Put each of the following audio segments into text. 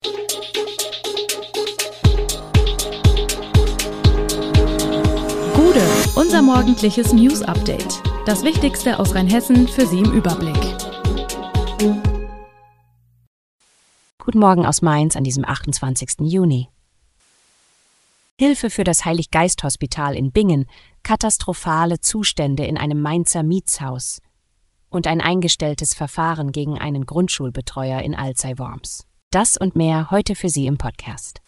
Gude, unser morgendliches News-Update. Das Wichtigste aus Rheinhessen für Sie im Überblick. Guten Morgen aus Mainz an diesem 28. Juni. Hilfe für das Heilig-Geist-Hospital in Bingen, katastrophale Zustände in einem Mainzer Mietshaus und ein eingestelltes Verfahren gegen einen Grundschulbetreuer in Alzey-Worms. Das und mehr heute für Sie im Podcast.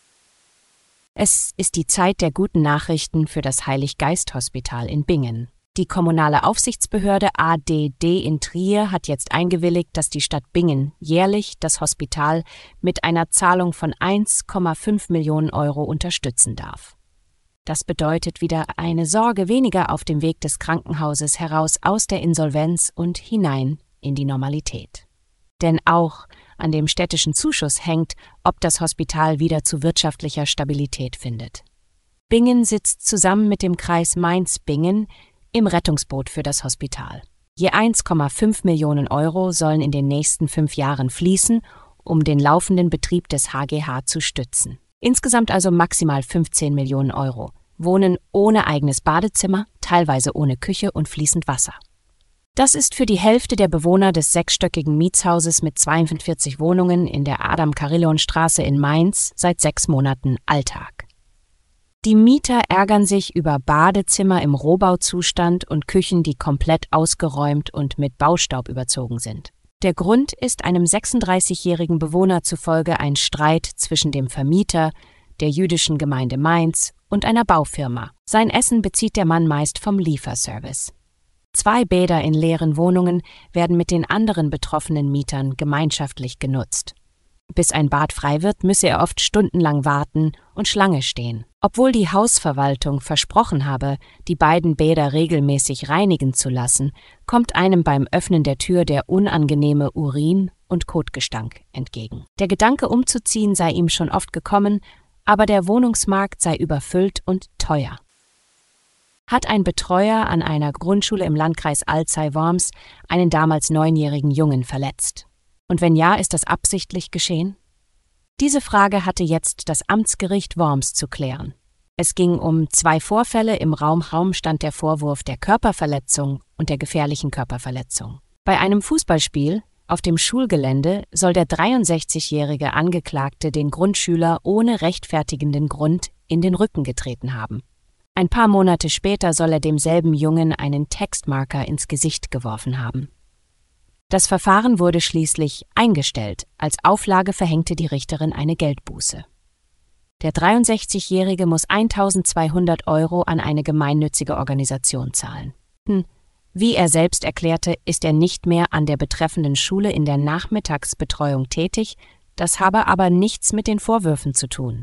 Es ist die Zeit der guten Nachrichten für das Heilig-Geist-Hospital in Bingen. Die kommunale Aufsichtsbehörde ADD in Trier hat jetzt eingewilligt, dass die Stadt Bingen jährlich das Hospital mit einer Zahlung von 1,5 Millionen Euro unterstützen darf. Das bedeutet wieder eine Sorge weniger auf dem Weg des Krankenhauses heraus aus der Insolvenz und hinein in die Normalität. Denn auch an dem städtischen Zuschuss hängt, ob das Hospital wieder zu wirtschaftlicher Stabilität findet. Bingen sitzt zusammen mit dem Kreis Mainz-Bingen im Rettungsboot für das Hospital. Je 1,5 Millionen Euro sollen in den nächsten 5 Jahren fließen, um den laufenden Betrieb des HGH zu stützen. Insgesamt also maximal 15 Millionen Euro. Wohnen ohne eigenes Badezimmer, teilweise ohne Küche und fließend Wasser. Das ist für die Hälfte der Bewohner des 6-stöckigen Mietshauses mit 42 Wohnungen in der Adam-Carillon-Straße in Mainz seit 6 Monaten Alltag. Die Mieter ärgern sich über Badezimmer im Rohbauzustand und Küchen, die komplett ausgeräumt und mit Baustaub überzogen sind. Der Grund ist einem 36-jährigen Bewohner zufolge ein Streit zwischen dem Vermieter, der jüdischen Gemeinde Mainz und einer Baufirma. Sein Essen bezieht der Mann meist vom Lieferservice. 2 Bäder in leeren Wohnungen werden mit den anderen betroffenen Mietern gemeinschaftlich genutzt. Bis ein Bad frei wird, müsse er oft stundenlang warten und Schlange stehen. Obwohl die Hausverwaltung versprochen habe, die beiden Bäder regelmäßig reinigen zu lassen, kommt einem beim Öffnen der Tür der unangenehme Urin- und Kotgestank entgegen. Der Gedanke umzuziehen sei ihm schon oft gekommen, aber der Wohnungsmarkt sei überfüllt und teuer. Hat ein Betreuer an einer Grundschule im Landkreis Alzey-Worms einen damals 9-jährigen Jungen verletzt? Und wenn ja, ist das absichtlich geschehen? Diese Frage hatte jetzt das Amtsgericht Worms zu klären. Es ging um 2 Vorfälle, im Raum stand der Vorwurf der Körperverletzung und der gefährlichen Körperverletzung. Bei einem Fußballspiel auf dem Schulgelände soll der 63-jährige Angeklagte den Grundschüler ohne rechtfertigenden Grund in den Rücken getreten haben. Ein paar Monate später soll er demselben Jungen einen Textmarker ins Gesicht geworfen haben. Das Verfahren wurde schließlich eingestellt. Als Auflage verhängte die Richterin eine Geldbuße. Der 63-Jährige muss 1.200 Euro an eine gemeinnützige Organisation zahlen. Wie er selbst erklärte, ist er nicht mehr an der betreffenden Schule in der Nachmittagsbetreuung tätig, das habe aber nichts mit den Vorwürfen zu tun.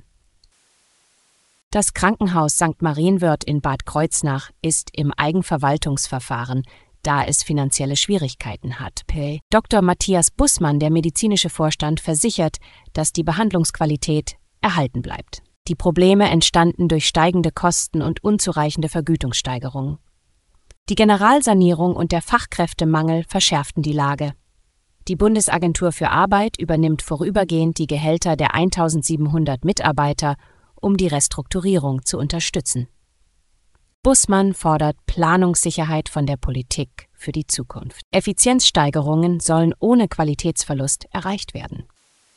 Das Krankenhaus St. Marienwörth in Bad Kreuznach ist im Eigenverwaltungsverfahren, da es finanzielle Schwierigkeiten hat. Dr. Matthias Bussmann, der medizinische Vorstand, versichert, dass die Behandlungsqualität erhalten bleibt. Die Probleme entstanden durch steigende Kosten und unzureichende Vergütungssteigerungen. Die Generalsanierung und der Fachkräftemangel verschärften die Lage. Die Bundesagentur für Arbeit übernimmt vorübergehend die Gehälter der 1.700 Mitarbeiter, um die Restrukturierung zu unterstützen. Bussmann fordert Planungssicherheit von der Politik für die Zukunft. Effizienzsteigerungen sollen ohne Qualitätsverlust erreicht werden.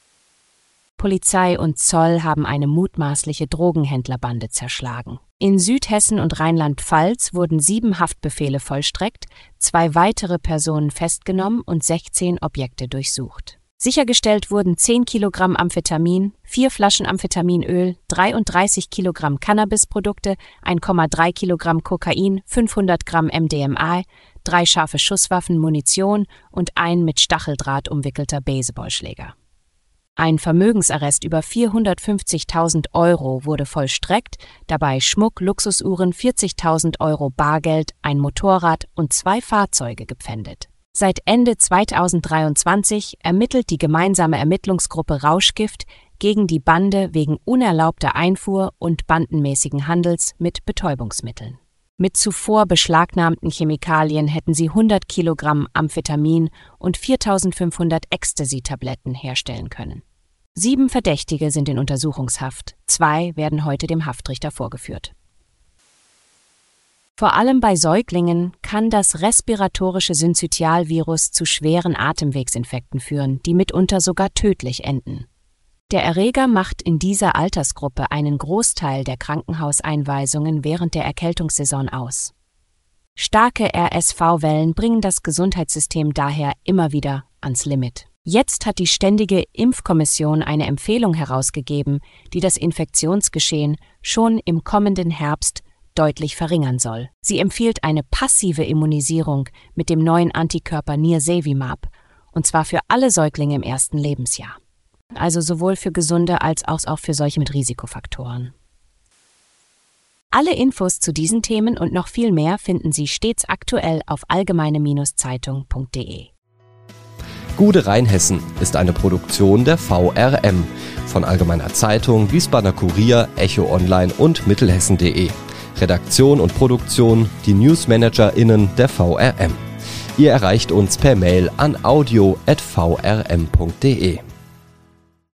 Polizei und Zoll haben eine mutmaßliche Drogenhändlerbande zerschlagen. In Südhessen und Rheinland-Pfalz wurden 7 Haftbefehle vollstreckt, 2 weitere Personen festgenommen und 16 Objekte durchsucht. Sichergestellt wurden 10 Kilogramm Amphetamin, 4 Flaschen Amphetaminöl, 33 Kilogramm Cannabisprodukte, 1,3 Kilogramm Kokain, 500 Gramm MDMA, 3 scharfe Schusswaffen, Munition und ein mit Stacheldraht umwickelter Baseballschläger. Ein Vermögensarrest über 450.000 Euro wurde vollstreckt, dabei Schmuck, Luxusuhren, 40.000 Euro Bargeld, ein Motorrad und 2 Fahrzeuge gepfändet. Seit Ende 2023 ermittelt die gemeinsame Ermittlungsgruppe Rauschgift gegen die Bande wegen unerlaubter Einfuhr und bandenmäßigen Handels mit Betäubungsmitteln. Mit zuvor beschlagnahmten Chemikalien hätten sie 100 Kilogramm Amphetamin und 4.500 Ecstasy-Tabletten herstellen können. 7 Verdächtige sind in Untersuchungshaft, 2 werden heute dem Haftrichter vorgeführt. Vor allem bei Säuglingen kann das respiratorische Synzytialvirus zu schweren Atemwegsinfekten führen, die mitunter sogar tödlich enden. Der Erreger macht in dieser Altersgruppe einen Großteil der Krankenhauseinweisungen während der Erkältungssaison aus. Starke RSV-Wellen bringen das Gesundheitssystem daher immer wieder ans Limit. Jetzt hat die Ständige Impfkommission eine Empfehlung herausgegeben, die das Infektionsgeschehen schon im kommenden Herbst deutlich verringern soll. Sie empfiehlt eine passive Immunisierung mit dem neuen Antikörper Nirsevimab, und zwar für alle Säuglinge im ersten Lebensjahr. Also sowohl für Gesunde als auch für solche mit Risikofaktoren. Alle Infos zu diesen Themen und noch viel mehr finden Sie stets aktuell auf allgemeine-zeitung.de. Gude Rheinhessen ist eine Produktion der VRM von Allgemeiner Zeitung, Wiesbadener Kurier, Echo Online und Mittelhessen.de. Redaktion und Produktion, die NewsmanagerInnen der VRM. Ihr erreicht uns per Mail an audio@vrm.de.